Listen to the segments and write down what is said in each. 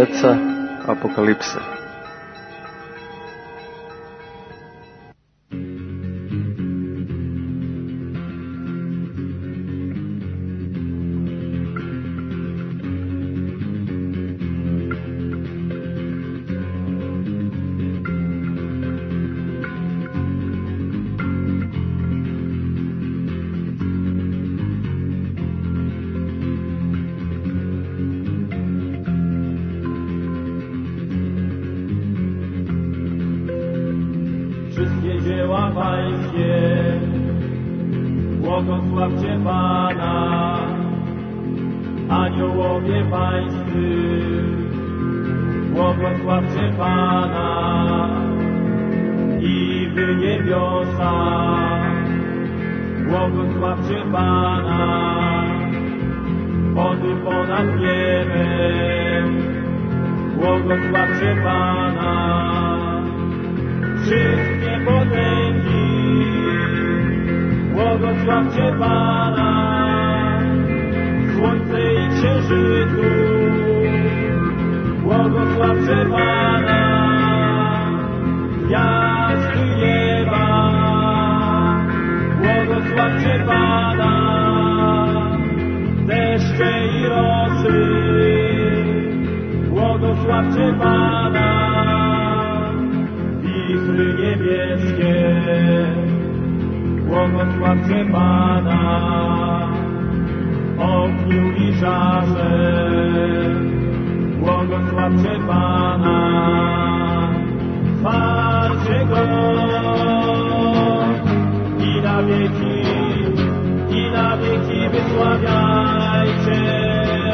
deca Apokalipse. Wszystkie dzieła Pańskie, błogosławcie Pana, aniołowie Pańscy, błogosławcie Pana, i wy niebiosa, błogosławcie Pana, wody ponad niebem, błogosławcie Pana. Wszystkie potęgi, błogosławcie Pana, słońce i księżycu, błogosławcie Pana, gwiazdy nieba, błogosławcie Pana, deszcze i rosy, błogosławcie Pana. Wichry niebieskie, błogosławcie Pana, ogniu i żarze, błogosławcie Pana, chwalcie Go i na wieki wysławiajcie.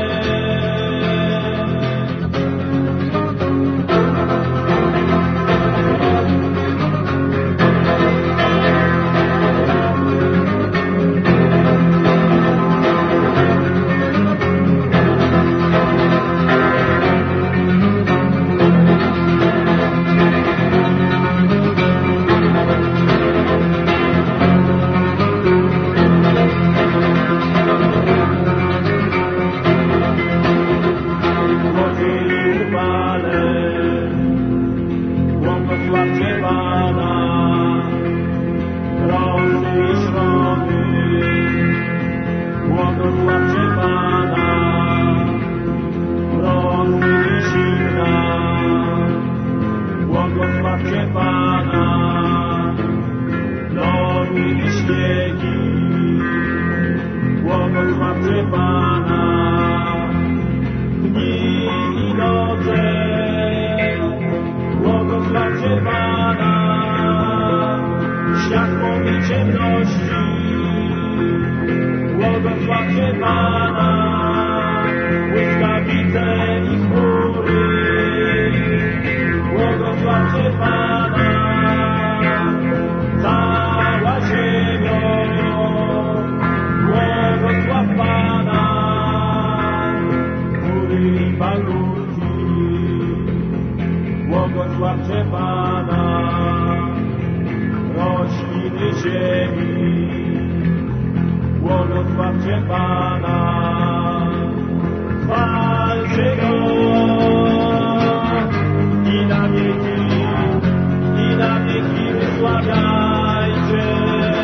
Błogosławcie Pana, rosy i szrony, błogosławcie Pana, rosy i zimna, błogosławcie Pana, lory i śniegi, błogosławcie Pana, dni i noce, błogosławcie Pana, światło i ciemności, błogosławcie Pana, błyskawice i chmury, błogosławcie Pana, cała ziemia, błogosław Pana, góry i pagórki, błogosławcie Pana, rośliny ziemi, błogosławcie Pana, chwalcie Go i na wieki wysławiajcie.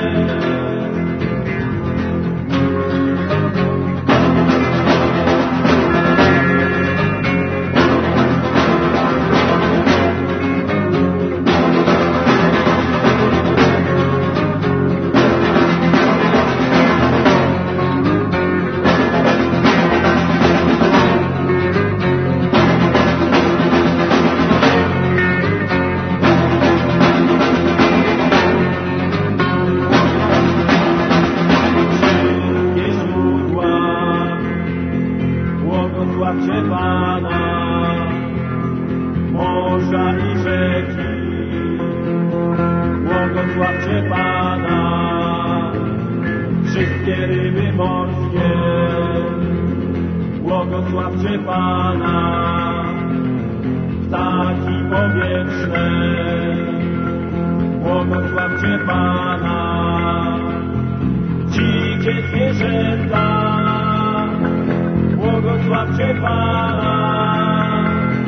Błogosławcie Pana, morza i rzeki, błogosławcie Pana, wszystkie ryby morskie, błogosławcie Pana, ptaki powietrzne, błogosławcie Pana, dzikie zwierzęta, błogosławcie Pana,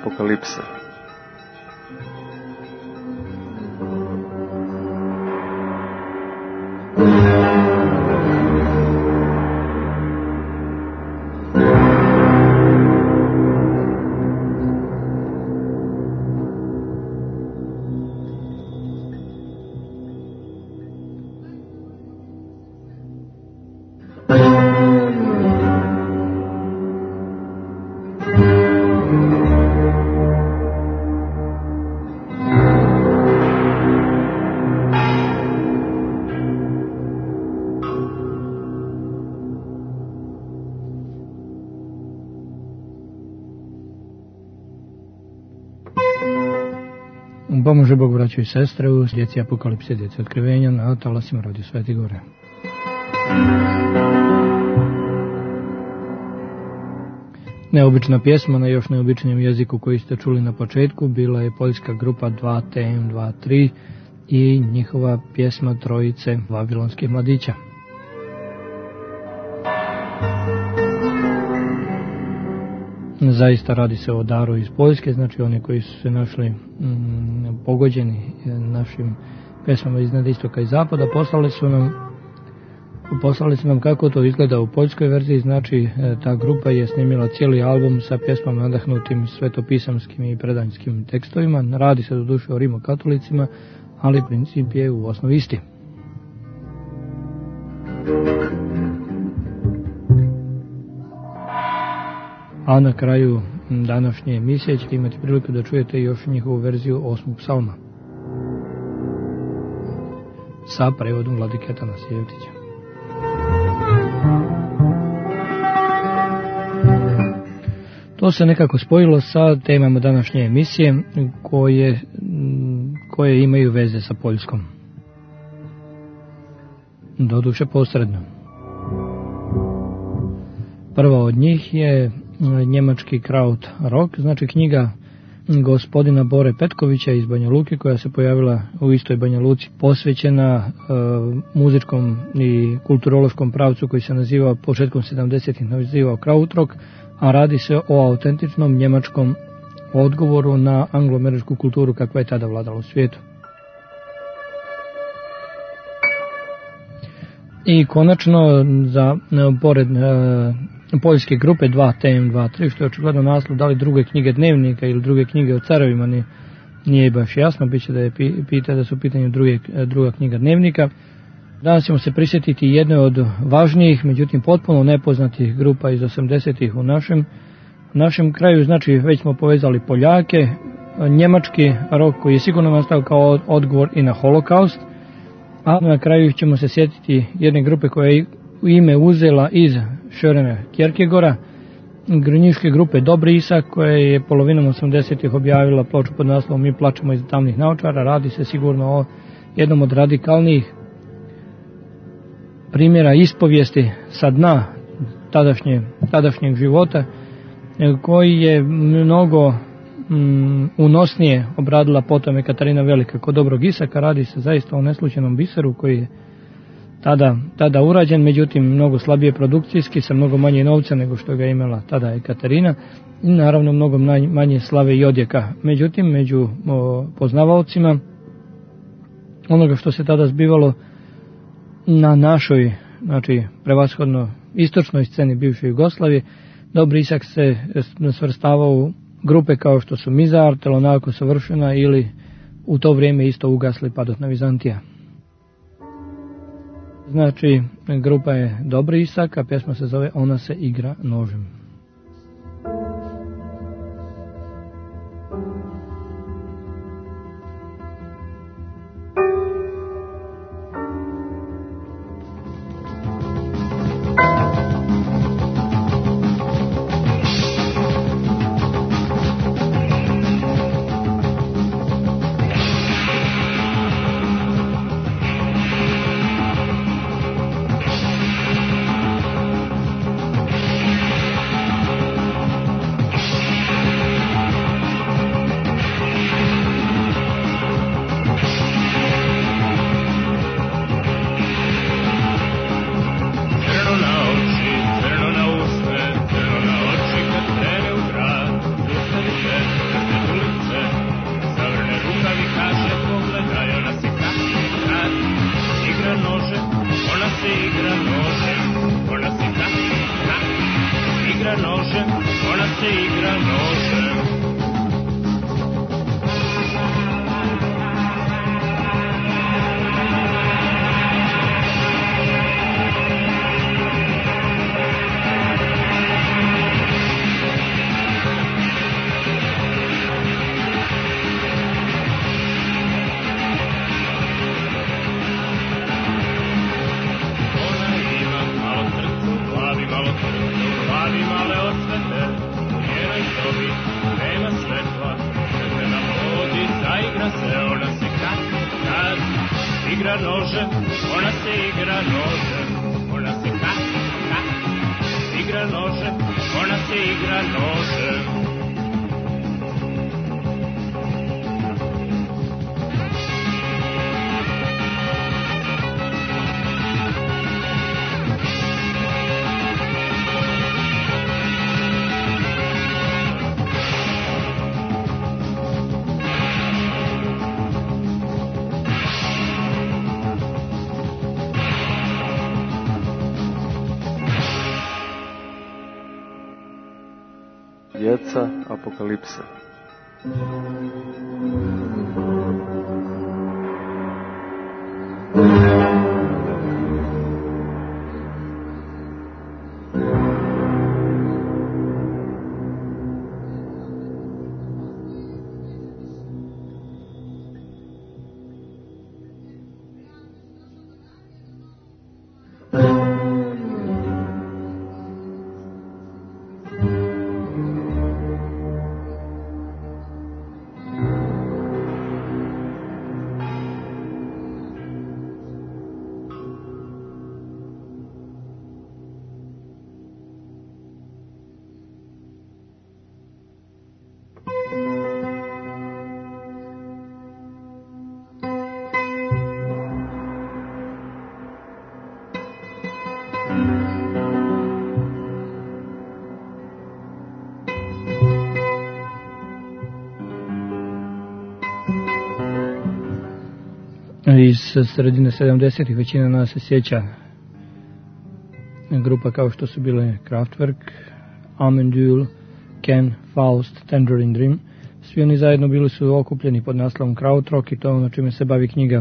Apokalipse. Pomože Bog, braćo i sestre, u djeci Apokalipse, djeci otkrivenja, na talasima Radio Svete Gore. Neobična pjesma na još neobičnijem jeziku koji ste čuli na početku bila je poljska grupa 2TM23 i njihova pjesma Trojice vavilonskih mladića. Zaista radi se o daru iz Poljske, znači oni koji su se našli pogođeni našim pesmama iznad istoka i zapada, poslali su nam kako to izgleda u poljskoj verziji. Znači ta grupa je snimila cijeli album sa pjesmama nadahnutim svetopisamskim i predanjskim tekstovima. Radi se doduše o rimokatolicima, ali princip je u osnovi isti. A na kraju današnje emisije ćete imati priliku da čujete još njihovu verziju 8. psalma sa prevodom Vladike Atanasija Jevtića. To se nekako spojilo sa temama današnje emisije koje imaju veze sa Poljskom. Doduše posredno. Prva od njih je njemački kraut rock, znači knjiga gospodina Bore Petkovića iz Banja Luke, koja se pojavila u istoj Banja Luci, posvećena muzičkom i kulturološkom pravcu koji se nazivao početkom 70-ih nazivao kraut rock, a radi se o autentičnom njemačkom odgovoru na anglo-američku kulturu kakva je tada vladala u svijetu. I konačno, pored poljske grupe 2TM23, što je očigledno naslov da li druge knjige dnevnika ili druge knjige o carovima, nije baš jasno, bit će da su u pitanju druga knjiga dnevnika. Danas ćemo se prisjetiti jedne od važnijih, međutim potpuno nepoznatih grupa iz 80-ih u našem kraju. Znači već smo povezali Poljake, njemački rock koji je sigurno nastao kao odgovor i na holokaust, a na kraju ćemo se sjetiti jedne grupe koja je ime uzela iz Sörena Kierkegaarda, grunjiške grupe Dobri Isak, koja je polovinom 80-ih objavila ploču pod naslovom Mi plačemo iz tamnih naočara. Radi se sigurno o jednom od radikalnijih primjera ispovijesti sa dna tadašnjeg života, koji je mnogo unosnije obradila potom je Katarina Velika kod Dobrog Isaka. Radi se zaista o neslučajnom biseru koji je tada urađen, međutim mnogo slabije produkcijski, sa mnogo manje novca nego što ga imala tada je Katarina, i naravno mnogo manje slave i odjeka. Međutim, među poznavaocima onoga što se tada zbivalo na našoj, znači prevashodno istočnoj sceni bivše Jugoslavije, Dobri Isak se svrstavao u grupe kao što su Mizar, Telonako savršena ili u to vrijeme isto ugasli Padotna Vizantija. Znači, grupa je Dobri Isak, a pjesma se zove Ona se igra nožem. igra nožem, ona se igra nožem, ona se igra nožem, ona se igra nožem. Djeca apokalipse. Iz sredine 70-ih većina nas se sjeća grupa kao što su bile Kraftwerk, Amenduel, Ken, Faust, Tangerine Dream. Svi oni zajedno bili su okupljeni pod naslovom Krautrock i to na čime se bavi knjiga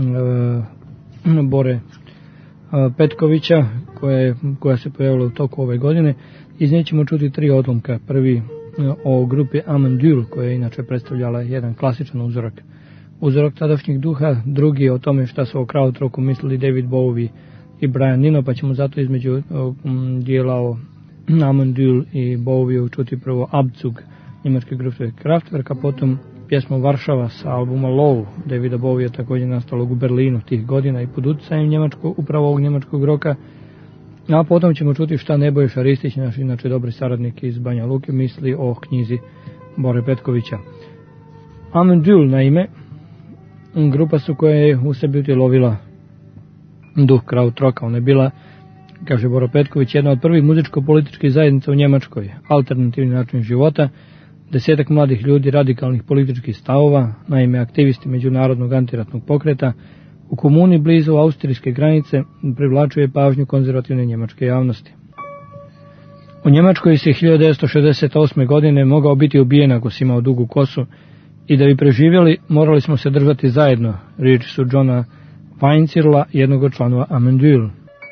Bore Petkovića koja se pojavila u toku ove godine. Iz nje ćemo čuti 3 odlomka. Prvi o grupi Amenduel koja je inače predstavljala jedan klasičan uzorak tadašnjeg duha, drugi o tome šta su o Krautrocku mislili David Bowie i Brian Eno, pa ćemo zato između dijela o Amenduel i Bowie čuti prvo Abzug njemačke grupe Kraftwerk, a potom pjesmu Varšava sa albuma Low Davida Bowie također nastalog u Berlinu tih godina i pod utjecajem upravo ovog njemačkog roka. A potom ćemo čuti šta Nebojša Šaristić, naš inače dobri saradnik iz Banja Luke, misli o knjizi Bore Petkovića. Amenduel naime grupa su koja je u sebi utjelovila duh Krautrocka. Ona je bila, kaže Boro Petković, jedna od prvih muzičko-političkih zajednica u Njemačkoj, alternativni način života, 10 mladih ljudi radikalnih političkih stavova, naime aktivisti međunarodnog antiratnog pokreta, u komuni blizu austrijske granice privlačuje pažnju konzervativne njemačke javnosti. U Njemačkoj se 1968. godine mogao biti ubijen ako si imao dugu kosu i da bi preživjeli morali smo se držati zajedno, riječi su Johna Weinzierla, jednog od članova Amenduel.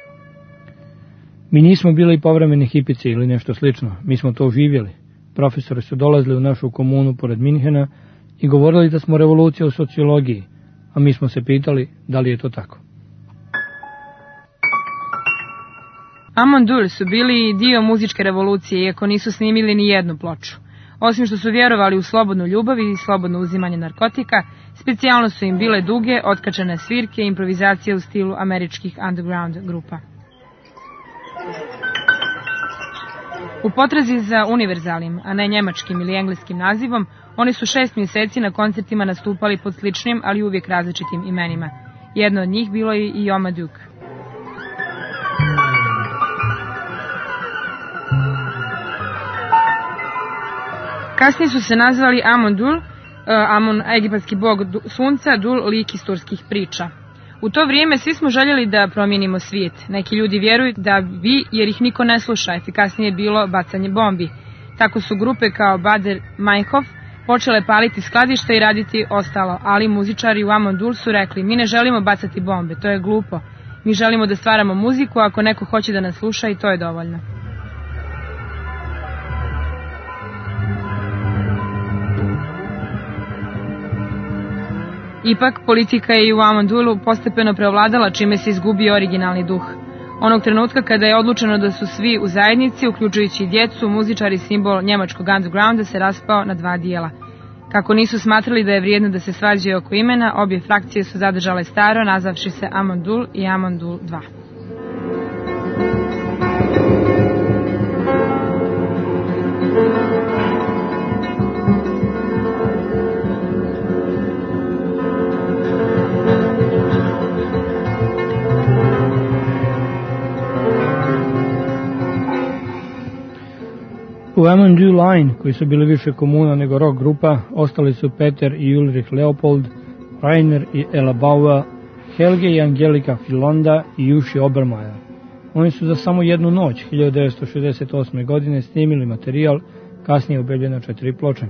Mi nismo bili povremeni hipici ili nešto slično, mi smo to živjeli. Profesori su dolazili u našu komunu pored Minhena i govorili da smo revolucija u sociologiji, a mi smo se pitali da li je to tako. Amenduel su bili dio muzičke revolucije, iako nisu snimili ni jednu ploču. Osim što su vjerovali u slobodnu ljubav i slobodno uzimanje narkotika, specijalno su im bile duge, otkačene svirke i improvizacije u stilu američkih underground grupa. U potrazi za univerzalnim, a ne njemačkim ili engleskim nazivom, oni su 6 mjeseci na koncertima nastupali pod sličnim, ali uvijek različitim imenima. Jedno od njih bilo je i Omaduk. Kasnije su se nazvali Amon-Dul, Amon egipatski bog sunca, Dul lik iz turskih priča. U to vrijeme svi smo željeli da promijenimo svijet. Neki ljudi vjeruju da bi, jer ih niko ne sluša, efikasnije je bilo bacanje bombi. Tako su grupe kao Bader Meinhof počele paliti skladišta i raditi ostalo, ali muzičari u Amon-Dul su rekli: mi ne želimo bacati bombe, to je glupo. Mi želimo da stvaramo muziku, ako neko hoće da nas sluša, i to je dovoljno. Ipak, politika je i u Amon-Dulu postepeno preovladala, čime se izgubio originalni duh. Onog trenutka kada je odlučeno da su svi u zajednici, uključujući i djecu, muzičari simbol njemačkog undergrounda se raspao na 2 dijela. Kako nisu smatrali da je vrijedno da se svađaju oko imena, obje frakcije su zadržale staro, nazavši se Amon-Dul i Amon-Dul 2. U Amon-Dul Line, koji su bili više komuna nego rock grupa, ostali su Peter i Ulrich Leopold, Rainer i Ella Bauer, Helge i Angelika Filonda i Juši Obermajer. Oni su za samo jednu noć, 1968. godine, snimili materijal, kasnije objavljen na 4 ploče.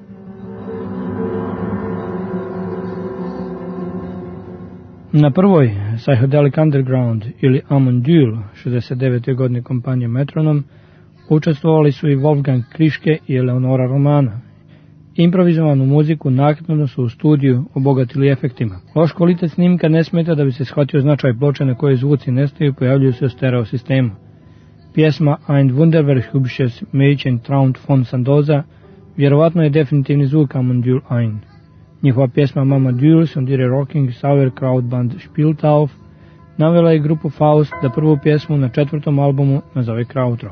Na prvoj Psychedelic Underground ili Amon-Dul 69. godine kompanije Metronom učestvovali su i Wolfgang Kriške i Eleonora Romana. Improvizovanu muziku naknadno su u studiju obogatili efektima. Loš kvalitet snimka ne smeta da bi se shvatio značaj ploče na kojoj zvuci nestaju i pojavljuju se u stereo sistemu. Pjesma Ein Wunderwerk hübsches Mädchen traumt von Sandoza vjerovatno je definitivni zvuk Amon-Dul Ein. Njihova pjesma Mama Duels und ihre Rocking Sauerkrautband Spieltauf navela je grupu Faust da prvu pjesmu na 4. albumu nazove Krautrock.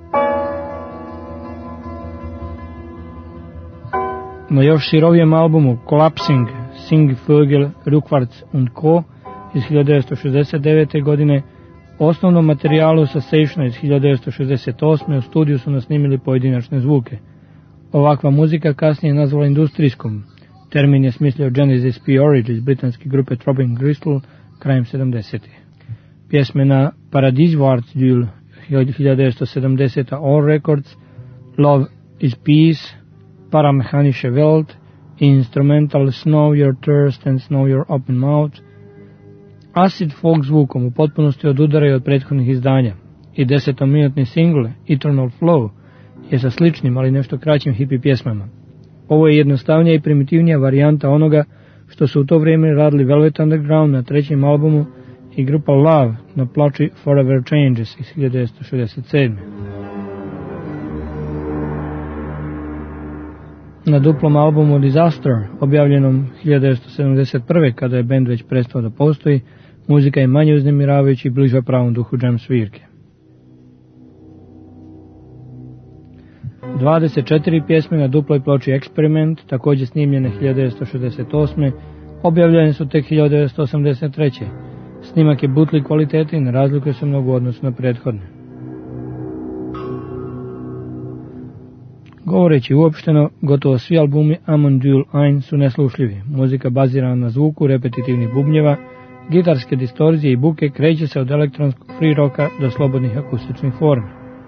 Na još sirovijem albumu Collapsing, Sing Vögel, Rückwärts und Co. iz 1969. godine, osnovnom materijalu Sensation iz 1968. u studiju su nasnimili pojedinačne zvuke. Ovakva muzika kasnije je nazvala industrijskom. Termin je smislio Genesis P. Orridge iz britanske grupe Throbbing Gristle krajem 70. Pjesme na Paradieswarts Duel 1970. All Records, Love is Peace, Paramechanische Welt, Instrumental Snow Your Thirst and Snow Your Open Mouth, acid folk zvukom u potpunosti odudaraju od prethodnih izdanja i 10-minutni single Eternal Flow je sa sličnim, ali nešto kraćim hippie pjesmama. Ovo je jednostavnija i primitivnija varijanta onoga što su u to vrijeme radili Velvet Underground na 3. albumu i grupa Love na ploči Forever Changes iz 1967. Na duplom albumu Disaster, objavljenom 1971. kada je bend već prestao da postoji, muzika je manje uznemiravajuća i bliža pravom duhu jam svirke. 24 pjesme na duploj ploči Experiment, također snimljene 1968. objavljene su tek 1983. Snimak je bootleg kvalitete i ne razlikuje se mnogo u odnosu na prethodne. Govoreći uopšteno, gotovo svi albumi Amon-Dul Ein su neslušljivi. Muzika bazirana na zvuku repetitivnih bubnjeva, gitarske distorzije i buke kreće se od elektronskog free rocka do slobodnih akustičnih formi.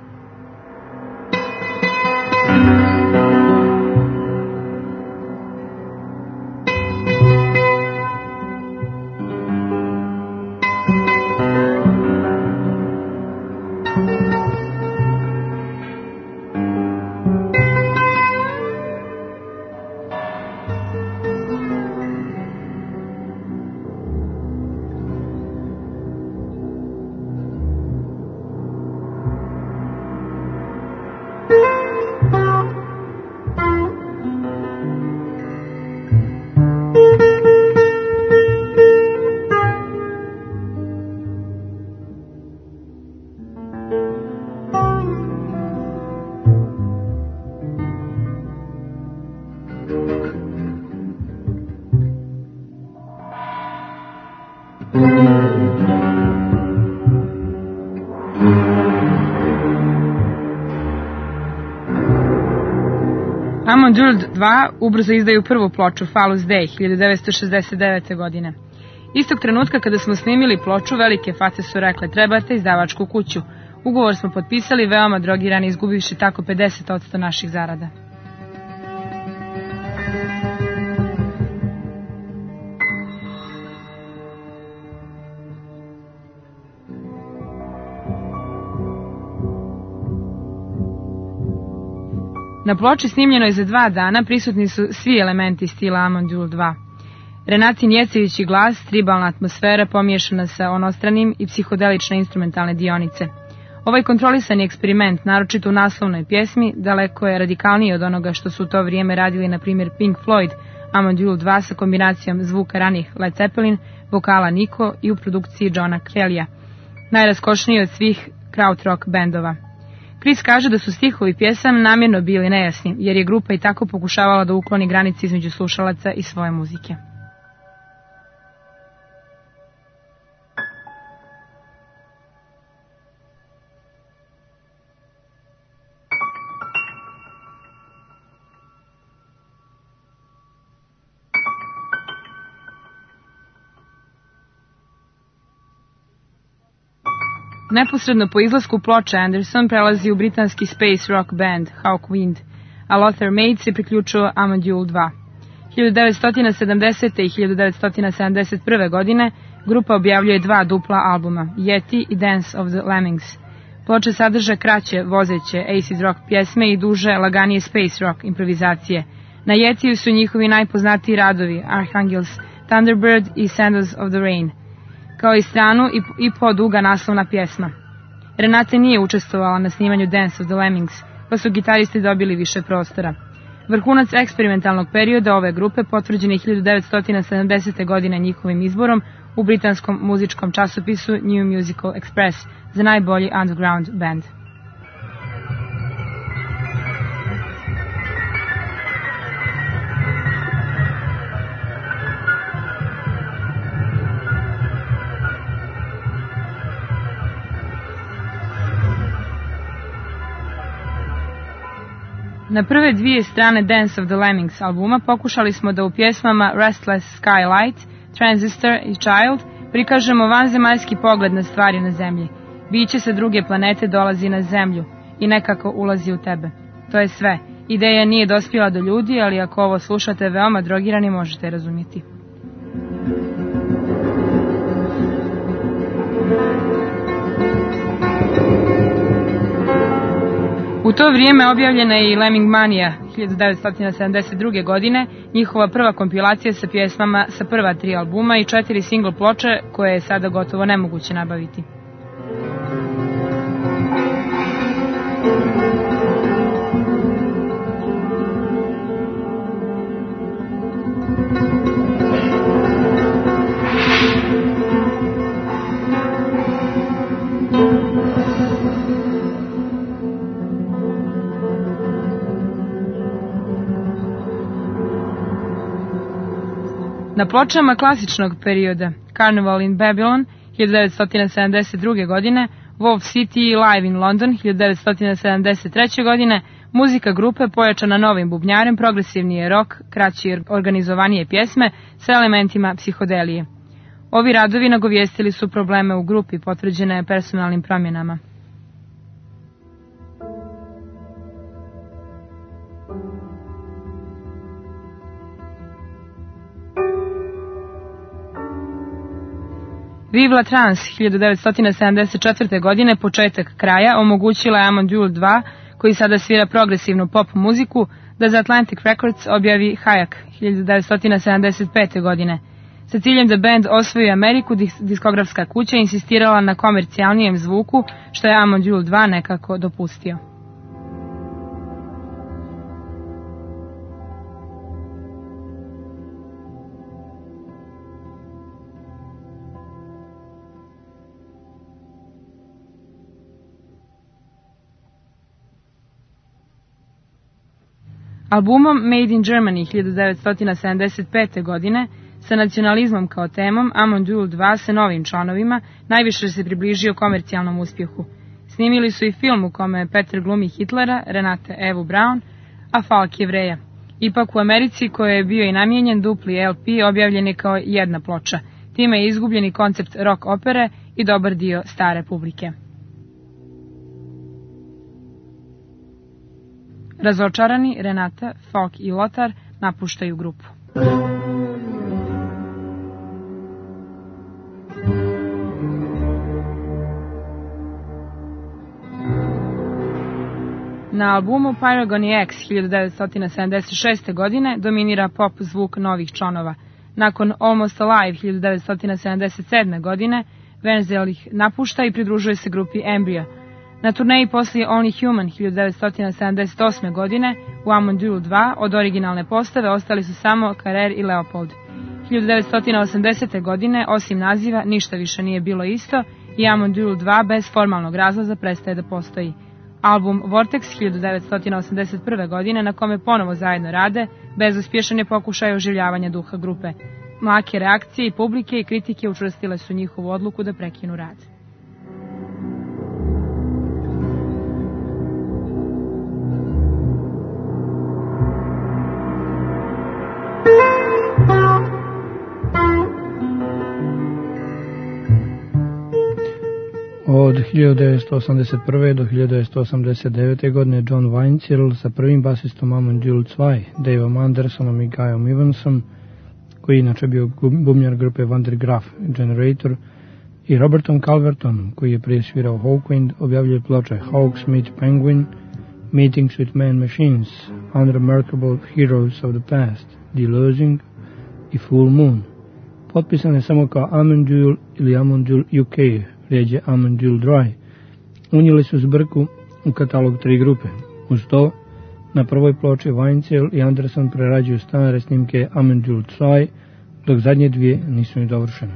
Amon-Dul 2 ubrzo izdaju prvu ploču Falus Day 1969. godine. Istog trenutka kada smo snimili ploču, velike face su rekle trebate izdavačku kuću. Ugovor smo potpisali veoma drogirani, izgubivši tako 50% naših zarada. Na ploči snimljenoj za 2 dana prisutni su svi elementi stila Amon-Dul 2. Renatin Jecevići glas, tribalna atmosfera pomiješana sa onostranim i psihodelične instrumentalne dionice. Ovaj kontrolisani eksperiment, naročito u naslovnoj pjesmi, daleko je radikalniji od onoga što su u to vrijeme radili, na primjer, Pink Floyd, Amadou 2 sa kombinacijom zvuka ranih Led Zeppelin, vokala Nico i u produkciji Johna Kellya, najraskošniji od svih krautrock bendova. Chris kaže da su stihovi pjesam namjerno bili nejasni, jer je grupa i tako pokušavala da ukloni granice između slušalaca i svoje muzike. Neposredno po izlasku ploče Anderson prelazi u britanski space rock band Hawkwind, a Lothar Maid se priključio Amadou 2. 1970. i 1971. godine grupa objavljuje 2 dupla albuma, Yeti i Dance of the Lemmings. Ploče sadrže kraće, vozeće acid rock pjesme i duže, laganije space rock improvizacije. Na Yetiju su njihovi najpoznatiji radovi Archangels, Thunderbird i Sandals of the Rain, kao i stranu i poduga naslovna pjesma. Renate nije učestvovala na snimanju Dance of the Lemmings, pa su gitaristi dobili više prostora. Vrhunac eksperimentalnog perioda ove grupe potvrđen je 1970. godine njihovim izborom u britanskom muzičkom časopisu New Musical Express za najbolji underground band. Na prve 2 strane Dance of the Lemmings albuma pokušali smo da u pjesmama Restless Skylight, Transistor i Child prikažemo vanzemaljski pogled na stvari na zemlji. Biće sa druge planete dolazi na zemlju i nekako ulazi u tebe. To je sve. Ideja nije dospjela do ljudi, ali ako ovo slušate veoma drogirani možete razumjeti. U to vrijeme objavljena je i Lemming Mania 1972. godine, njihova prva kompilacija sa pjesmama sa prva 3 albuma i 4 single ploče koje je sada gotovo nemoguće nabaviti. Na pločama klasičnog perioda Carnival in Babylon 1972. godine, Wolf City i Live in London 1973. godine, muzika grupe pojačana novim bubnjarem, progresivni je rock, kraći i organizovanije pjesme sa elementima psihodelije. Ovi radovi nagovijestili su probleme u grupi potvrđene personalnim promjenama. Vive la Trance 1974. godine, početak kraja, omogućila je Amadou 2, koji sada svira progresivnu pop muziku, da za Atlantic Records objavi Hayek 1975. godine. Sa ciljem da band osvoji Ameriku, diskografska kuća insistirala na komercijalnijem zvuku, što je Amadou 2 nekako dopustio. Albumom Made in Germany 1975. godine, sa nacionalizmom kao temom, Amadou 2 sa novim članovima najviše se približio komercijalnom uspjehu. Snimili su i film u kome Peter glumi Hitlera, Renate Evu Braun, a Falk Jevreja. Ipak u Americi, kojoj je bio i namijenjen dupli LP, objavljen je kao jedna ploča. Time je izgubljeni koncept rock opere i dobar dio stare publike. Razočarani, Renata, Falk i Lothar napuštaju grupu. Na albumu Pyrogony X 1976. godine dominira pop zvuk novih članova. Nakon Almost Alive 1977. godine, Wenzel ih napušta i pridružuje se grupi Embryo. Na turneji poslije Only Human 1978. godine u Amon Düül 2 od originalne postave ostali su samo Carrere i Leopold. 1980. godine, osim naziva, ništa više nije bilo isto i Amon Düül 2 bez formalnog razlaza prestaje da postoji. Album Vortex 1981. godine, na kome ponovo zajedno rade, bezuspješan je pokušaj oživljavanja duha grupe. Mlake reakcije i publike i kritike učvrstile su njihovu odluku da prekinu rad. Od 1981. do 1989. godine John Weinzierl sa prvim basistom Amon Düül 2, Daveom Andersonom i Guyom Evansom, koji inače bio bubnjar grupe Van der Graaf Generator, i Robertom Calvertom, koji je prije svirao Hawkwind, objavljuje ploče Hawks Meet Penguin, Meetings with Man Machines, Unremarkable Heroes of the Past, The Losing i Full Moon. Potpisan je samo kao Amon Düül ili Amon Düül UK, riječ je Amon Düül Dry. Unijeli su zbrku u katalog 3 grupe. Uz to, na prvoj ploči Weinzierl i Anderson prerađuju stare snimke Amon Düül 2, dok zadnje dvije nisu ni dovršene.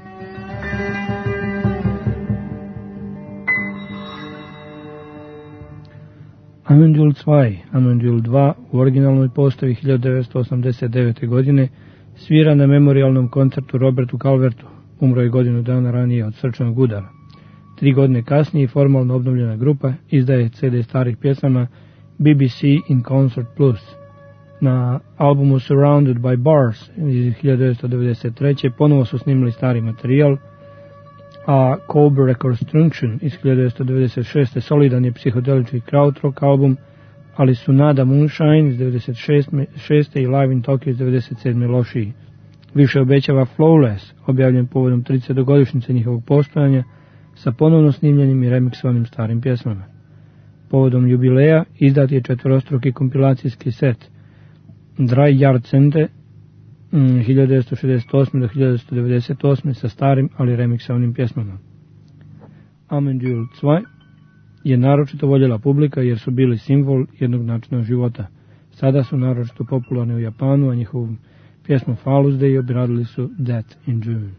Amon Düül 2, Amon Düül 2 u originalnoj postavi 1989. godine svira na memorialnom koncertu Robertu Calvertu, umro je godinu dana ranije od srčanog udara. 3 godine kasnije formalno obnovljena grupa izdaje CD starih pjesama BBC in Concert Plus. Na albumu Surrounded by Bars iz 1993. ponovo su snimili stari materijal, a Cobra Reconstruction iz 1996. solidan je psihodelički krautrock album, ali su Nada Moonshine iz 1996. i Live in Tokyo iz 1997. lošiji. Više obećava Flawless, objavljen povodom 30. godišnjice njihovog postojanja, sa ponovno snimljenim i remiksovanim starim pjesmama. Povodom jubileja izdat je 4-struki kompilacijski set Dry Jahrzehnte 1968. do 1998. sa starim, ali remiksovanim pjesmama. Amon Düül 2 je naročito voljela publika jer su bili simbol jednog načina života. Sada su naročito popularni u Japanu, a njihovu pjesmu Falus Day obradili su Death in June.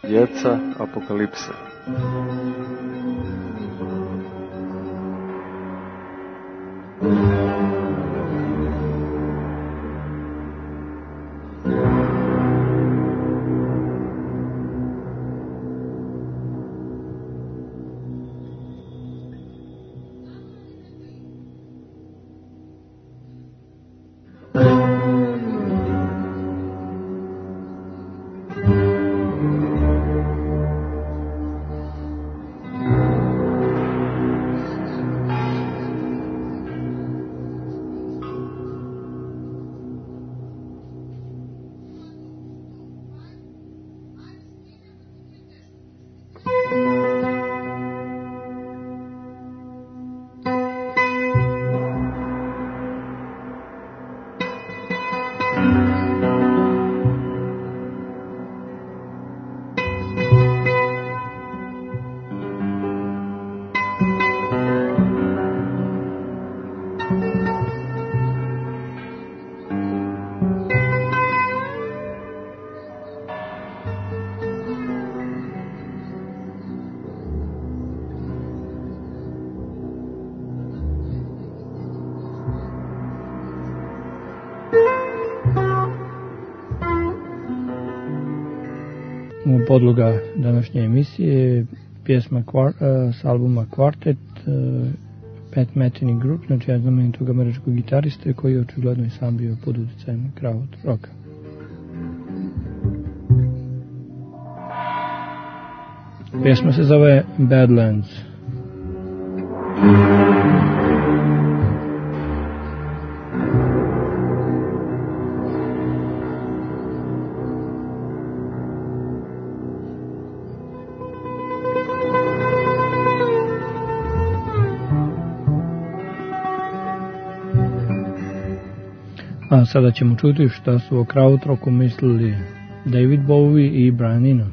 Djeca apokalipse. Podloga današnje emisije je pjesma s albuma Quartet, Pat Metheny Group, znači znamenitog američkog gitariste koji je očigledno i sam bio pod utjecajem krautrocka. Pjesma se zove Badlands. A sada ćemo čuti šta su o krautrocku mislili David Bowie i Brian Eno.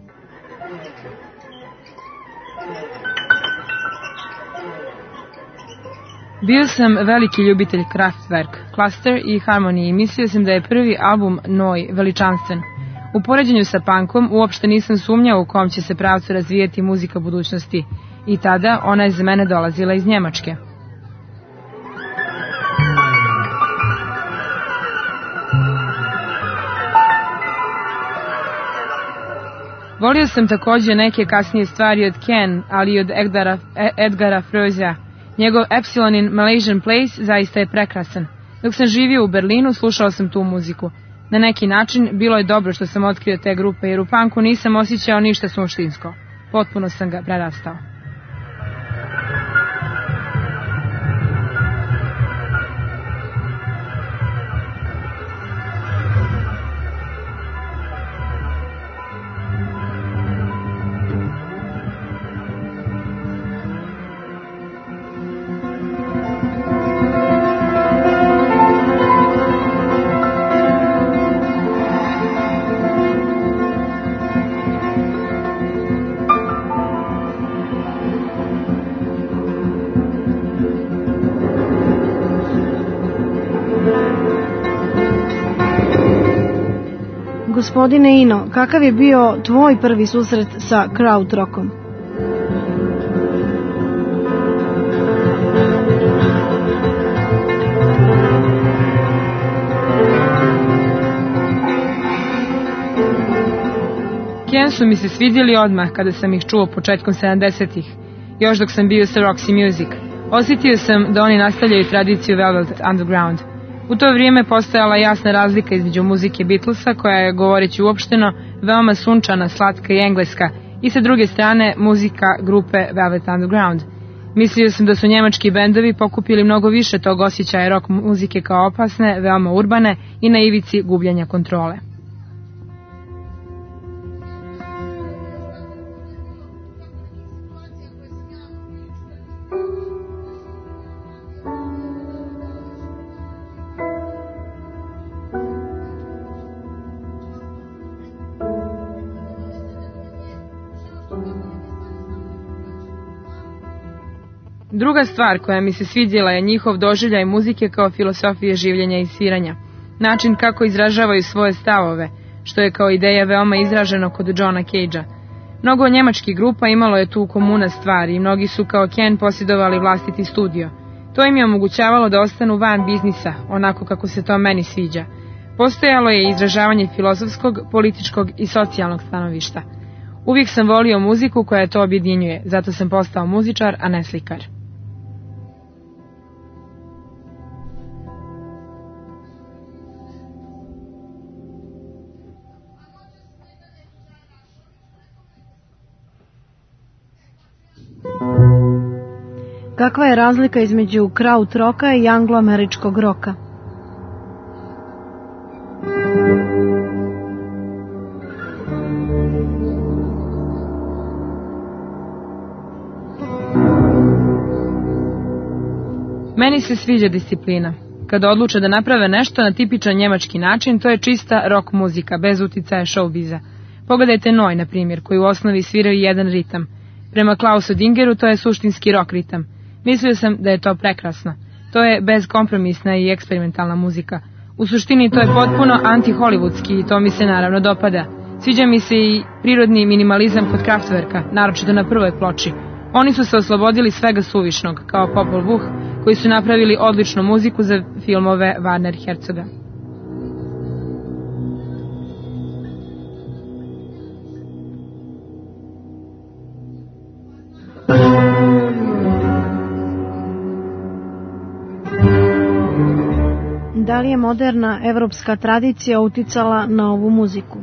Bio sam veliki ljubitelj Kraftwerk, Cluster i Harmony i mislio sam da je prvi album Noj veličanstven. U poređenju sa punkom uopšte nisam sumnjao u kom će se pravcu razvijeti muzika budućnosti i tada ona je za mene dolazila iz Njemačke. Volio sam takođe neke kasnije stvari od Ken, ali i od Edgara Froezea. Njegov Epsilon in Malaysian Place zaista je prekrasan. Dok sam živio u Berlinu, slušao sam tu muziku. Na neki način, bilo je dobro što sam otkrio te grupe, jer u punku nisam osjećao ništa suštinsko. Potpuno sam ga prerastao. Gospodine Eno, kakav je bio tvoj prvi susret sa krautrockom? Ken su mi se svidjeli odmah kada sam ih čuo početkom 70-ih, još dok sam bio sa Roxy Music. Osjetio sam da oni nastavljaju tradiciju Velvet Underground. U to vrijeme postojala jasna razlika između muzike Beatlesa, koja je, govoreći uopšteno, veoma sunčana, slatka i engleska, i sa druge strane muzika grupe Velvet Underground. Mislio sam da su njemački bendovi pokupili mnogo više tog osjećaja rock muzike kao opasne, veoma urbane i na ivici gubljenja kontrole. Druga stvar koja mi se svidjela je njihov doživljaj muzike kao filosofije življenja i sviranja. Način kako izražavaju svoje stavove, što je kao ideja veoma izraženo kod Johna Cagea. Mnogo njemačkih grupa imalo je tu komuna stvari i mnogi su kao Ken posjedovali vlastiti studio. To im je omogućavalo da ostanu van biznisa, onako kako se to meni sviđa. Postojalo je izražavanje filozofskog, političkog i socijalnog stanovišta. Uvijek sam volio muziku koja to objedinjuje, zato sam postao muzičar, a ne slikar. Kakva je razlika između krautroka i angloameričkog roka? Meni se sviđa disciplina. Kada odluče da naprave nešto na tipičan njemački način, to je čista rock muzika, bez uticaja showbiza. Pogledajte Noj, na primjer, koji u osnovi sviraju jedan ritam. Prema Klausu Dingeru to je suštinski rock ritam. Mislio sam da je to prekrasno. To je bezkompromisna i eksperimentalna muzika. U suštini to je potpuno anti-hollywoodski i to mi se naravno dopada. Sviđa mi se i prirodni minimalizam kod Kraftwerka, naročito na prvoj ploči. Oni su se oslobodili svega suvišnog, kao Popol Vuh, koji su napravili odličnu muziku za filmove Werner Herzoga. Da li je moderna evropska tradicija uticala na ovu muziku?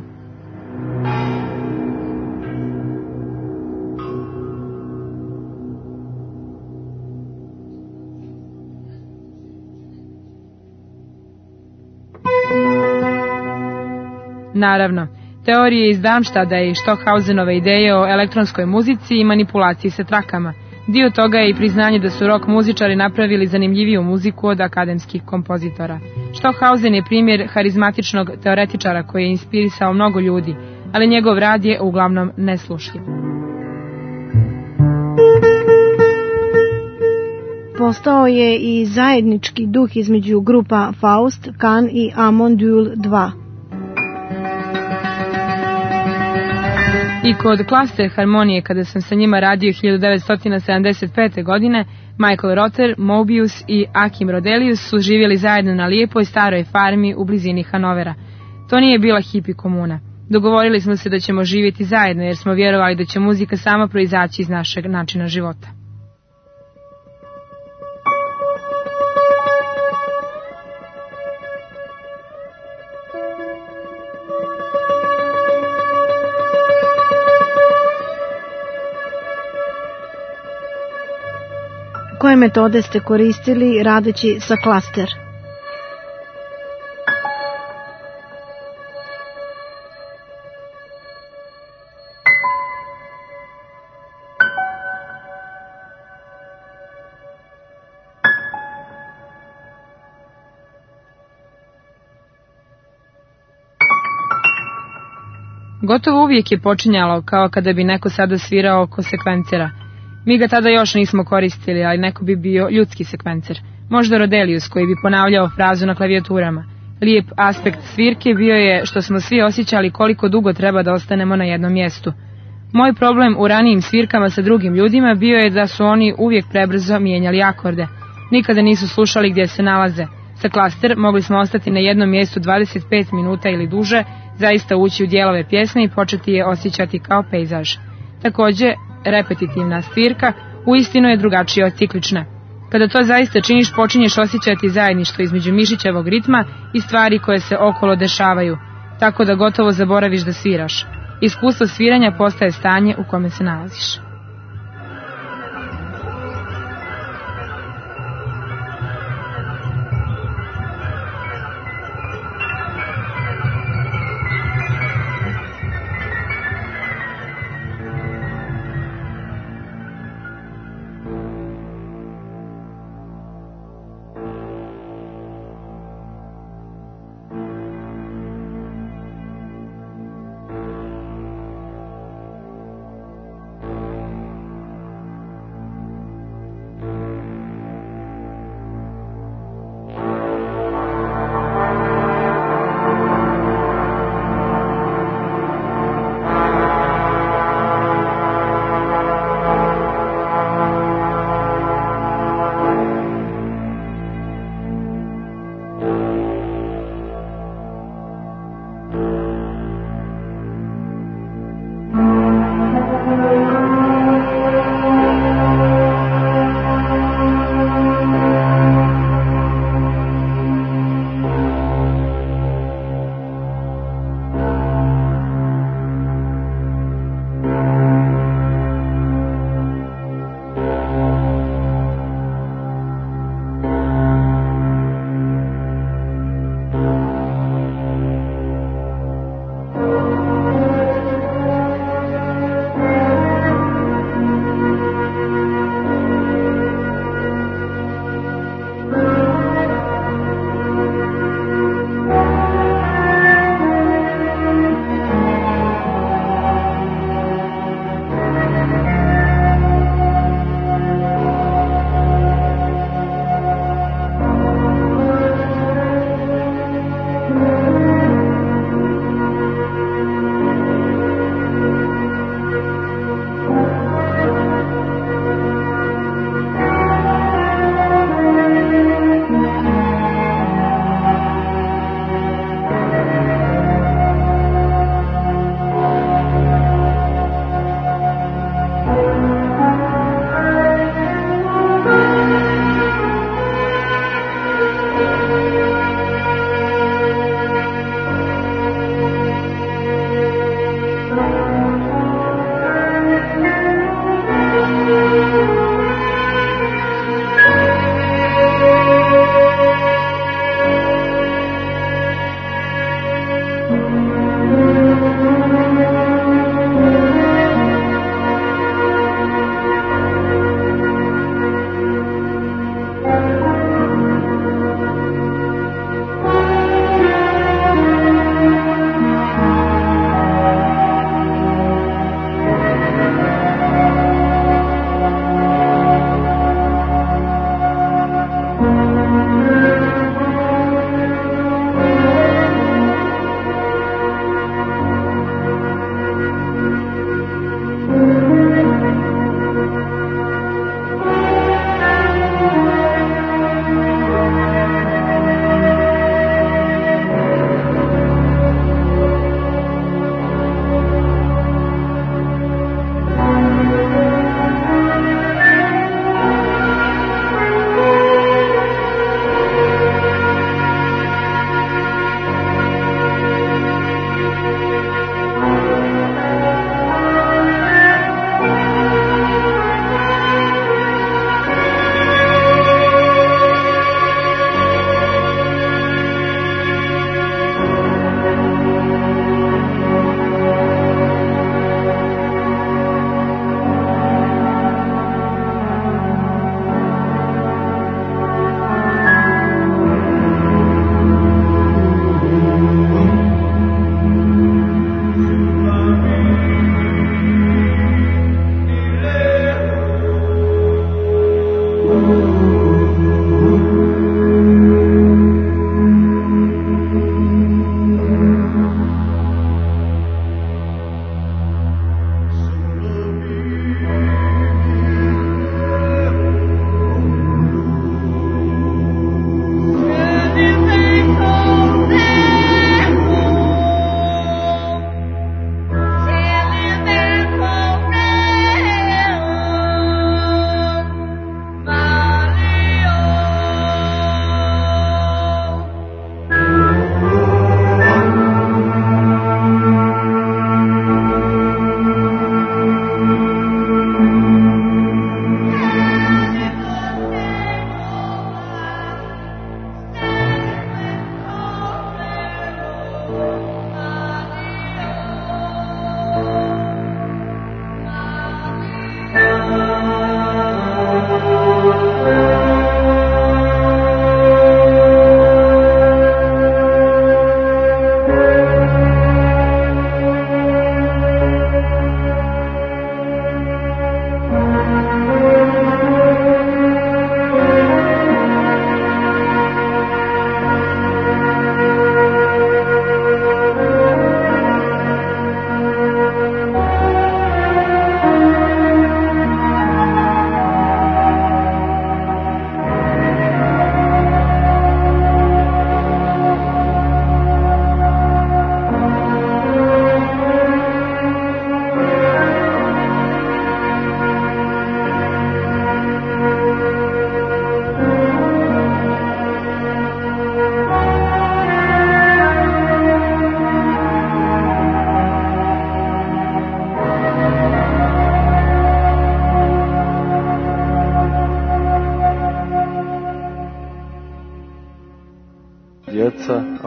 Naravno, teorije iz Darmstada i Stockhausenove ideje o elektronskoj muzici i manipulaciji sa trakama. Dio toga je i priznanje da su rock muzičari napravili zanimljiviju muziku od akademskih kompozitora. Stockhausen je primjer harizmatičnog teoretičara koji je inspirisao mnogo ljudi, ali njegov rad je uglavnom neslušljiv. Postao je i zajednički duh između grupa Faust, Can i Amon Düül 2. I kod Cluster Harmonije, kada sam sa njima radio 1975. godine, Michael Rother, Mobius i Akim Rodelius su živjeli zajedno na lijepoj staroj farmi u blizini Hanovera. To nije bila hipi komuna. Dogovorili smo se da ćemo živjeti zajedno jer smo vjerovali da će muzika sama proizaći iz našeg načina života. Koje metode ste koristili radeći sa Cluster? Gotovo uvijek je počinjalo kao kada bi neko sada svirao oko sekvencera. Mi ga tada još nismo koristili, ali neko bi bio ljudski sekvencer. Možda Rodelius koji bi ponavljao frazu na klavijaturama. Lijep aspekt svirke bio je što smo svi osjećali koliko dugo treba da ostanemo na jednom mjestu. Moj problem u ranijim svirkama sa drugim ljudima bio je da su oni uvijek prebrzo mijenjali akorde. Nikada nisu slušali gdje se nalaze. Sa Cluster mogli smo ostati na jednom mjestu 25 minuta ili duže, zaista ući u dijelove pjesme i početi je osjećati kao pejzaž. Također, repetitivna svirka uistinu je drugačija od ciklične. Kada to zaista činiš, počinješ osjećati zajedništvo između mišićevog ritma i stvari koje se okolo dešavaju, tako da gotovo zaboraviš da sviraš. Iskustvo sviranja postaje stanje u kome se nalaziš.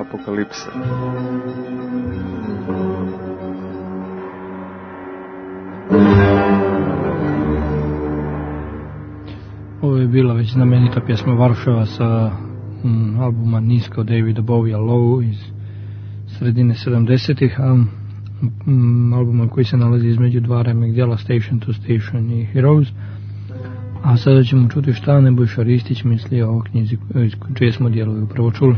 Apokalipsa. Ovo je bila već znamenita pjesma Varšava sa albuma Nisko Davida Bowija Low iz sredine 70-ih, albuma koji se nalazi između dva remek djela Station to Station i Heroes. A sada ćemo čuti šta Nebojša Ristić misli o knjizi čije smo dijelovi upravo čuli.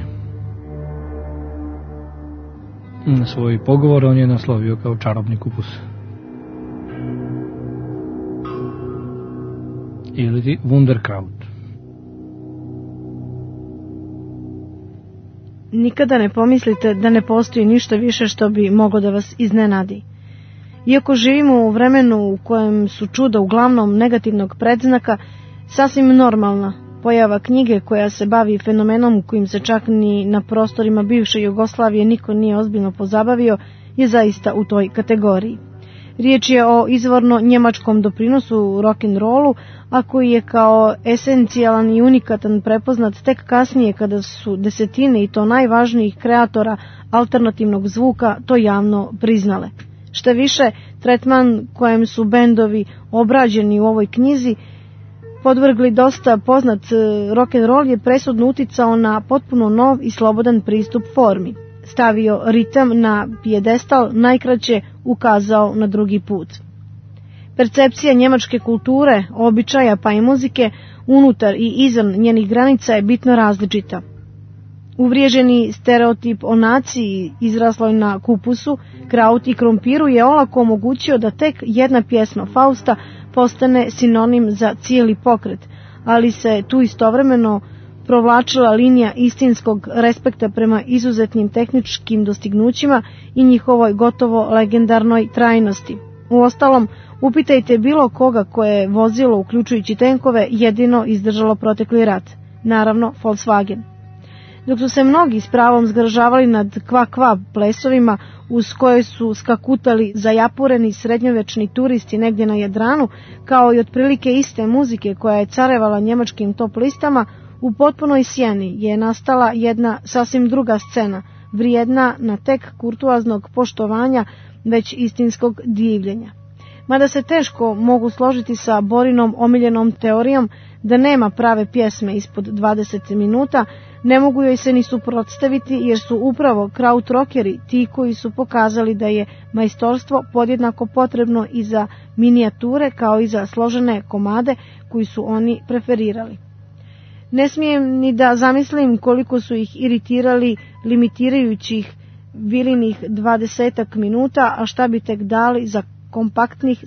Na svoj pogovor on je naslovio kao Čarobni kupus. Ili Wunderkraut. Nikada ne pomislite da ne postoji ništa više što bi moglo da vas iznenadi. Iako živimo u vremenu u kojem su čuda uglavnom negativnog predznaka, sasvim normalna pojava knjige koja se bavi fenomenom kojim se čak ni na prostorima bivše Jugoslavije niko nije ozbiljno pozabavio, je zaista u toj kategoriji. Riječ je o izvorno njemačkom doprinosu rock'n'rollu, a koji je kao esencijalan i unikatan prepoznat tek kasnije kada su desetine i to najvažnijih kreatora alternativnog zvuka to javno priznale. Šta više, tretman kojem su bendovi obrađeni u ovoj knjizi podvrgli dosta poznat rock'n'roll je presudno uticao na potpuno nov i slobodan pristup formi. Stavio ritam na pijedestal, najkraće ukazao na drugi put. Percepcija njemačke kulture, običaja pa i muzike unutar i izvan njenih granica je bitno različita. Uvriježeni stereotip o naciji izrasloj na kupusu, kraut i krompiru je olako omogućio da tek jedna pjesma Fausta postane sinonim za cijeli pokret, ali se tu istovremeno provlačila linija istinskog respekta prema izuzetnim tehničkim dostignućima i njihovoj gotovo legendarnoj trajnosti. Uostalom, upitajte bilo koga koje je vozilo, uključujući tenkove, jedino izdržalo protekli rat. Naravno, Volkswagen. Dok su se mnogi s pravom zgražavali nad kva plesovima uz koje su skakutali zajapureni srednjovečni turisti negdje na Jadranu, kao i otprilike iste muzike koja je carevala njemačkim top listama, u potpunoj sjeni je nastala jedna sasvim druga scena, vrijedna na tek kurtuaznog poštovanja, već istinskog divljenja. Mada se teško mogu složiti sa Borinom omiljenom teorijom da nema prave pjesme ispod 20 minuta, ne mogu joj se ni suprotstaviti jer su upravo krautrockeri ti koji su pokazali da je majstorstvo podjednako potrebno i za minijature kao i za složene komade koji su oni preferirali. Ne smijem ni da zamislim koliko su ih iritirali limitirajućih vilinih 20 minuta, a šta bi tek dali za kompaktnih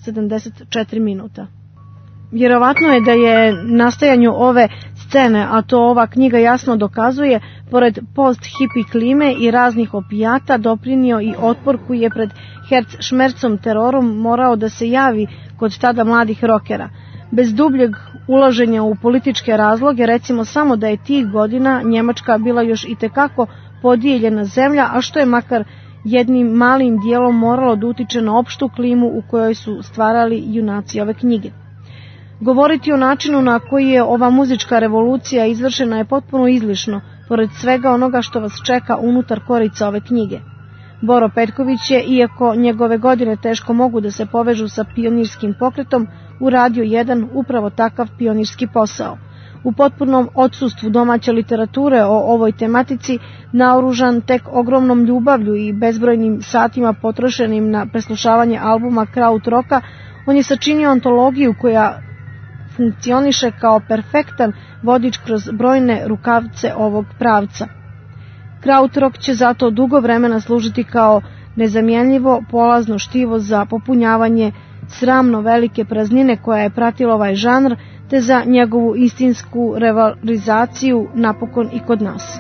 74 minuta. Vjerovatno je da je nastajanju ove scene, a to ova knjiga jasno dokazuje, pored post-hipi klime i raznih opijata doprinio i otpor koji je pred herc-šmercom terorom morao da se javi kod tada mladih rokera. Bez dubljeg ulaženja u političke razloge, recimo samo da je tih godina Njemačka bila još itekako podijeljena zemlja, a što je makar jednim malim dijelom moralo da utiče na opštu klimu u kojoj su stvarali junaci ove knjige. Govoriti o načinu na koji je ova muzička revolucija izvršena je potpuno izlišno, pored svega onoga što vas čeka unutar korica ove knjige. Boro Petković je, iako njegove godine teško mogu da se povežu sa pionirskim pokretom, uradio jedan upravo takav pionirski posao. U potpunom odsustvu domaće literature o ovoj tematici, naoružan tek ogromnom ljubavlju i bezbrojnim satima potrošenim na preslušavanje albuma krautroka, on je sačinio antologiju koja funkcioniše kao perfektan vodič kroz brojne rukavce ovog pravca. Krautrock će zato dugo vremena služiti kao nezamjenljivo polazno štivo za popunjavanje sramno velike praznine koja je pratila ovaj žanr, te za njegovu istinsku revalorizaciju napokon i kod nas.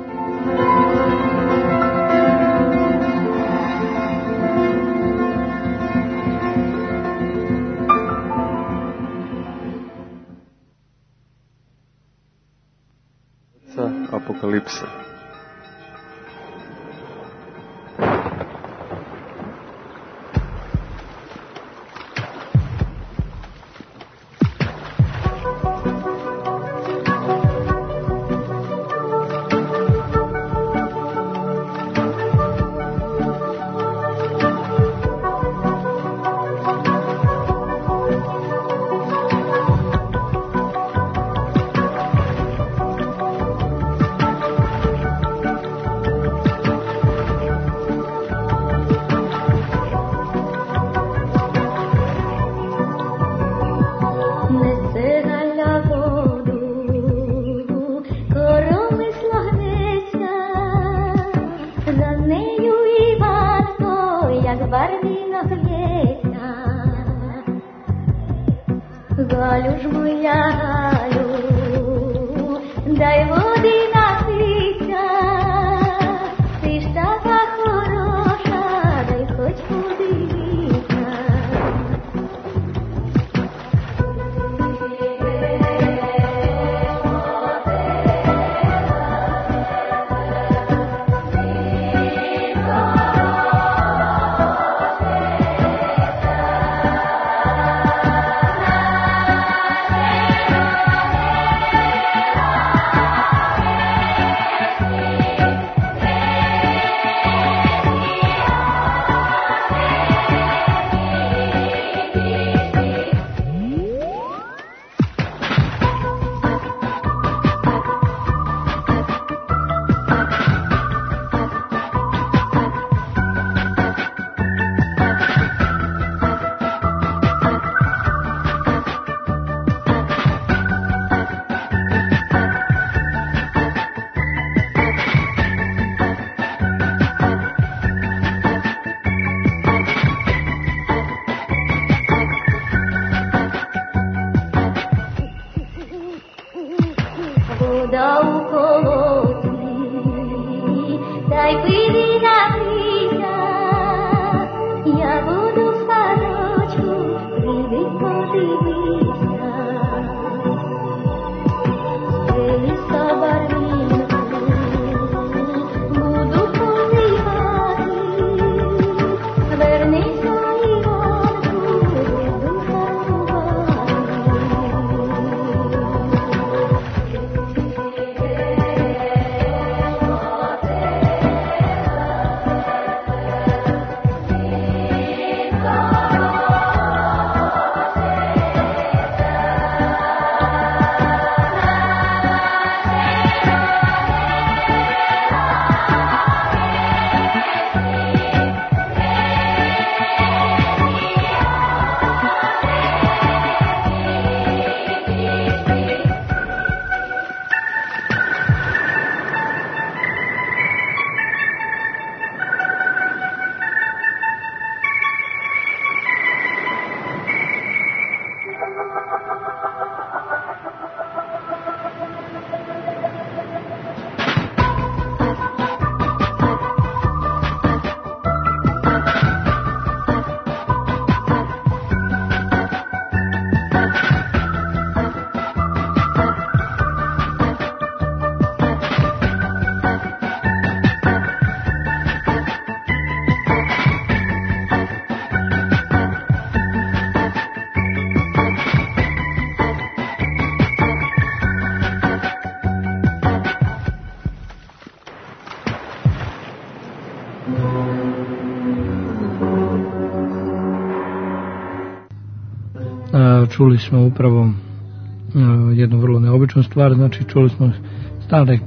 Apokalipsa. Čuli smo upravo jednu vrlo neobičnu stvar, znači čuli smo stare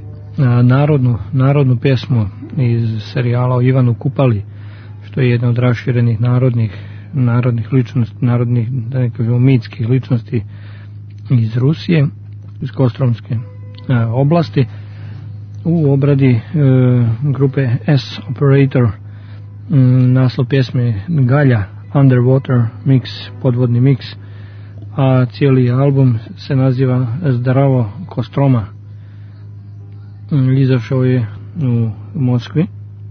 narodnu pjesmu iz serijala o Ivanu Kupali, što je jedna od raširenih narodnih ličnosti, da ne kažemo mitskih ličnosti iz Rusije, iz Kostromske oblasti, u obradi grupe S Operator. Naslov pjesme Galja, Underwater Mix, podvodni miks, a cijeli album se naziva Zdravo Kostroma. Izašao je u Moskvi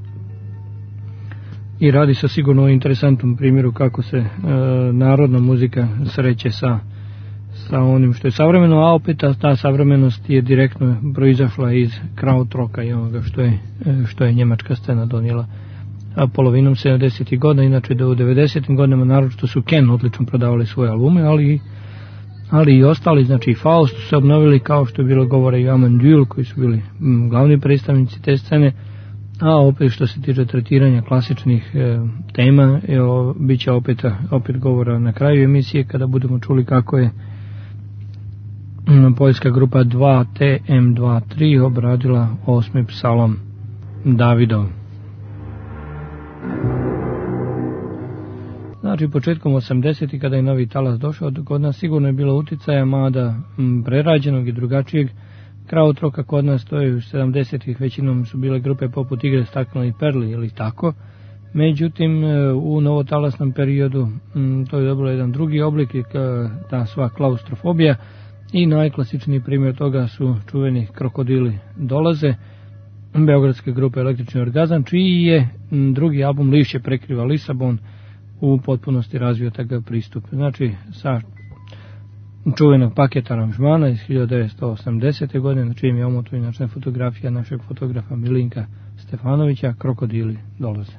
i radi se sigurno o interesantnom primjeru kako se narodna muzika sreće sa onim što je savremeno, a opet ta savremenost je direktno proizašla iz krautroka i onoga što je njemačka scena donijela polovinom 70. godina. Inače da u 90. godinama naročito su Ken odlično prodavali svoje albume, ali i ostali, znači Faust su se obnovili, kao što je bilo govora i Amandul, koji su bili glavni predstavnici te scene. A opet što se tiče tretiranja klasičnih tema, bit će opet govora na kraju emisije kada budemo čuli kako je poljska grupa 2TM23 obradila 8. psalom Davidov. Znači početkom 80. kada je novi talas došao kod nas, sigurno je bilo uticaja, mada prerađenog i drugačijeg krautroka kod nas. To je u 70. većinom su bile grupe poput Igre, Stakla i Perli ili tako, Međutim, u novotalasnom periodu to je dobilo jedan drugi oblik, ta sva klaustrofobija, i najklasičniji primjer toga su čuveni Krokodili dolaze, beogradske grupe Električni orgazam, čiji je drugi album Lišće prekriva Lisabon u potpunosti razvio takav pristup. Znači, sa čuvenog paketa aranžmana iz 1980. godine, na čijem je omotu inače fotografija našeg fotografa Milinka Stefanovića, Krokodili dolaze.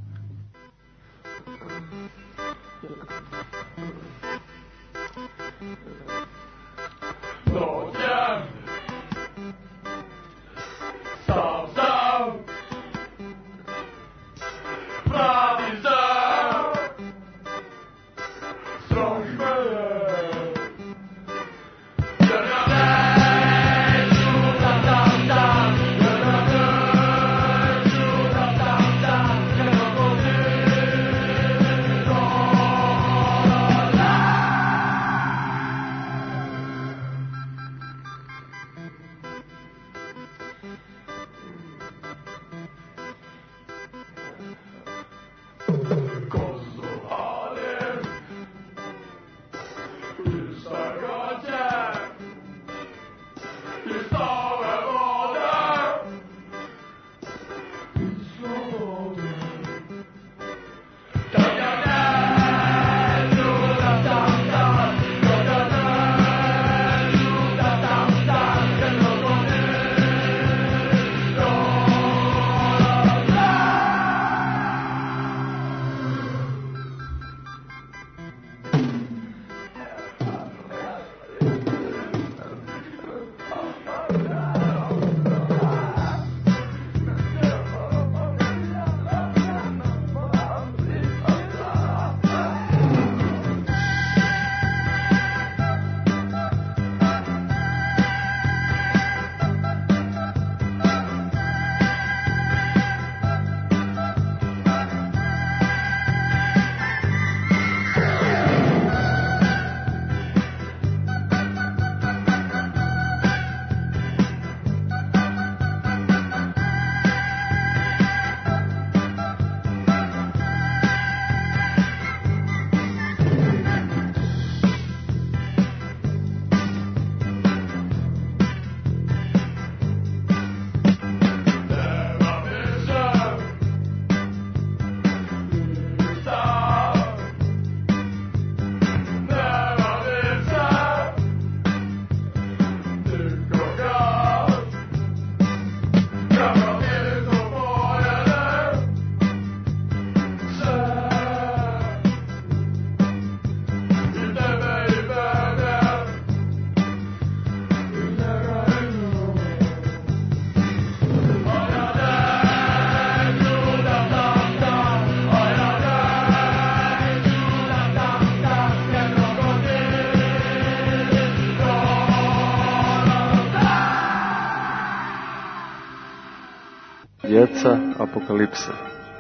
Djeca apokalipse.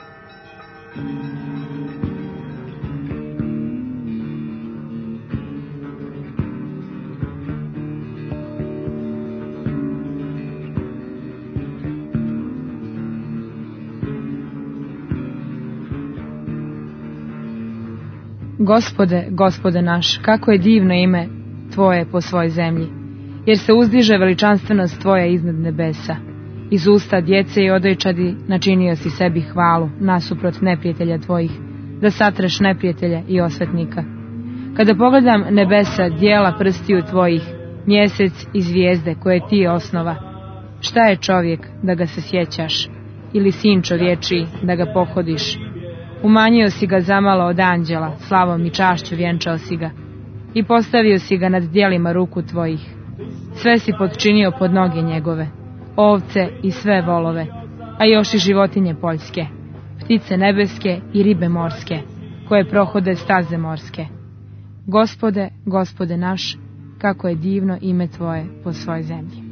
Gospode, Gospode naš, kako je divno ime Tvoje po svoj zemlji, jer se uzdiže veličanstvenost Tvoja iznad nebesa. Iz usta djece i odojčadi načinio si sebi hvalu nasuprot neprijatelja Tvojih, da satreš neprijatelja i osvetnika. Kada pogledam nebesa, dijela prstiju Tvojih, mjesec i zvijezde koje Ti je osnova, šta je čovjek da ga se sjećaš, ili sin čovječiji da ga pohodiš? Umanjio si ga zamalo od anđela, slavom i čašću vjenčao si ga i postavio si ga nad dijelima ruku Tvojih. Sve si podčinio pod noge njegove, ovce i sve volove, a još i životinje poljske, ptice nebeske i ribe morske, koje prohode staze morske. Gospode, Gospode naš, kako je divno ime Tvoje po svoj zemlji.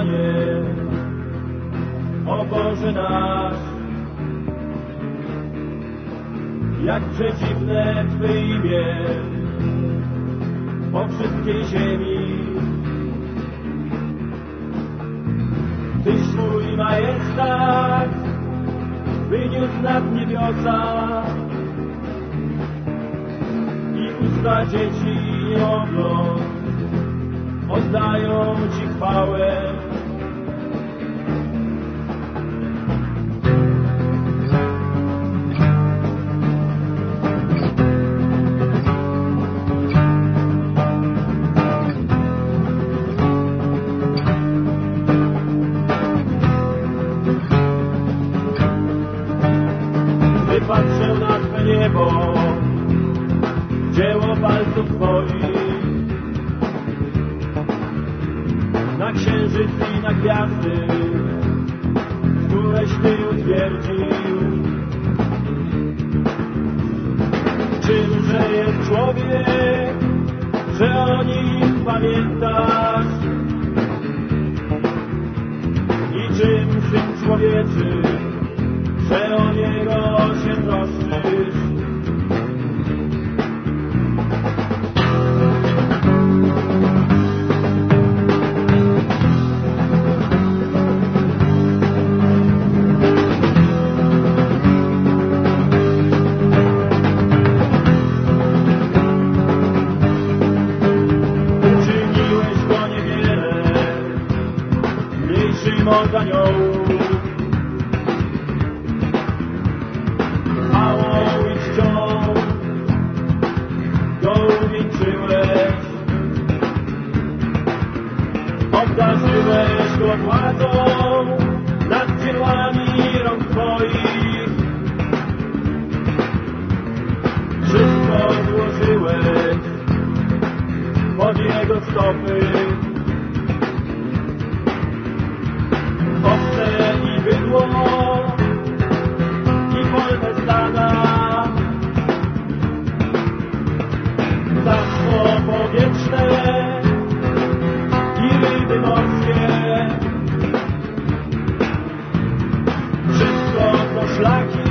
Panie, o Boże nasz. Jak przeciwne Twe imię po wszystkiej ziemi. Tyś swój majestat wyniósł nad niebiosa i usta dzieci niemowląt oddają Ci chwałę. Patrzę na Twe niebo, dzieło palców Twoich, na księżyc i na gwiazdy, któreś Ty utwierdził. Czymże jest człowiek, że o nim pamiętasz? I czym Syn Człowieczy, że o niego się troszczysz? Uczyniłeś go niewiele, mniejszym od aniołów. Obdarzyłeś go władzą nad dziełami rąk Twoich. Wszystko złożyłeś pod jego stopy. Owce i bydło i wolne stada, ptactwo powietrzne i ryby morskie. Wszystko to szlaki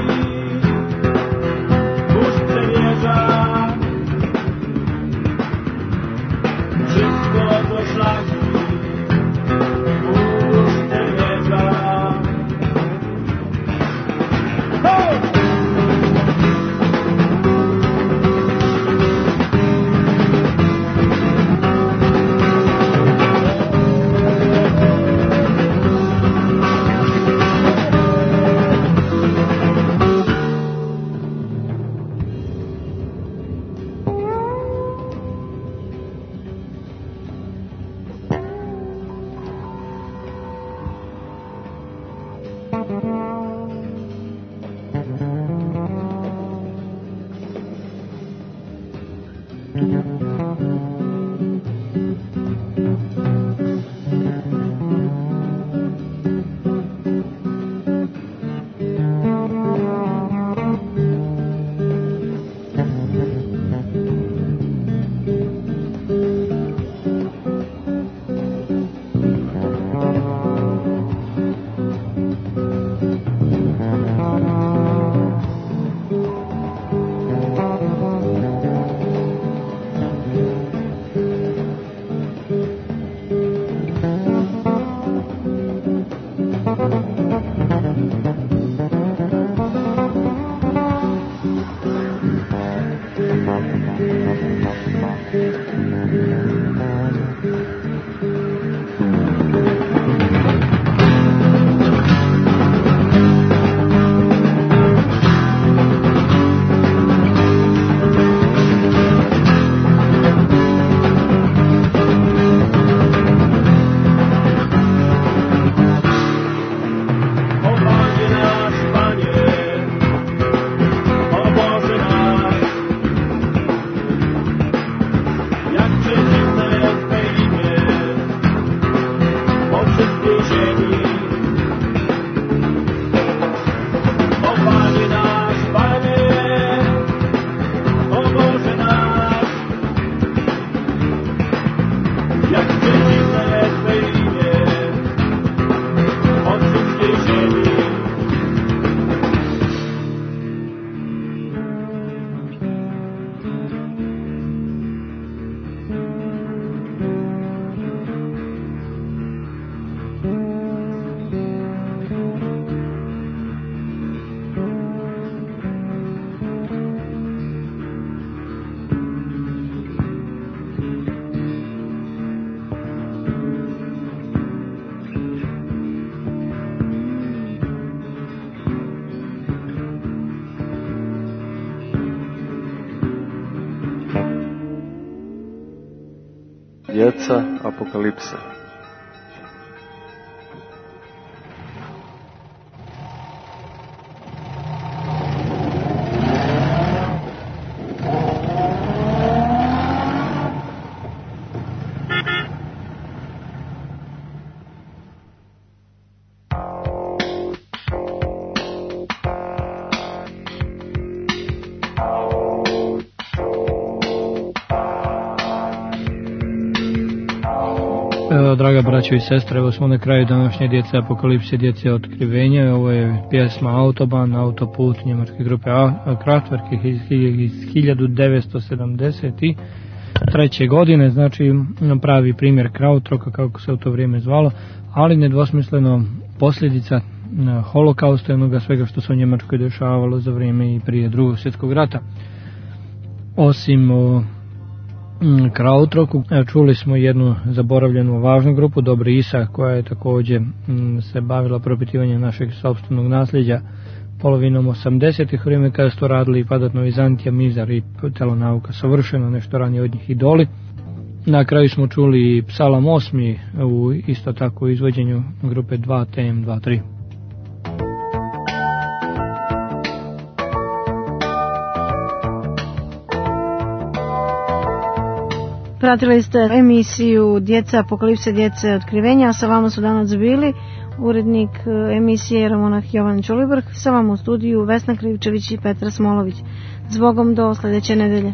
burz przemierza. Wszystko to szlaki Djeca apokalipse. Draga braćo i sestre, evo smo na kraju današnje Djece apokalipse, Djece otkrivenja. Ovo je pjesma Autobahn, autoput njemačke grupe Kraftwerk iz 1973. godine, znači pravi primjer krautroka, kako se u to vrijeme zvalo, ali nedvosmisleno posljedica holokausta i onoga svega što se u Njemačkoj dešavalo za vrijeme i prije Drugog svjetskog rata. Osim krautroku, čuli smo jednu zaboravljenu važnu grupu, Dobri Isa, koja je također se bavila propitivanjem našeg sopstvenog nasljeđa polovinom 80-ih, vrijeme kada su to radili i Padatno Vizantija, Mizar i Telonauka, savršeno nešto ranije od njih idoli. Na kraju smo čuli Psalam 8. u isto tako izvođenju grupe 2TM23. Pratili ste emisiju Djeca apokalipse, Djece otkrivenja, a sa vama su danas bili urednik emisije Ramonah Jovan Čulibrh, sa vama u studiju Vesna Krivčević i Petra Smolović. Zbogom do sljedeće nedelje.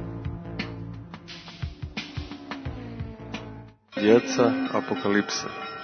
Djeca apokalipse.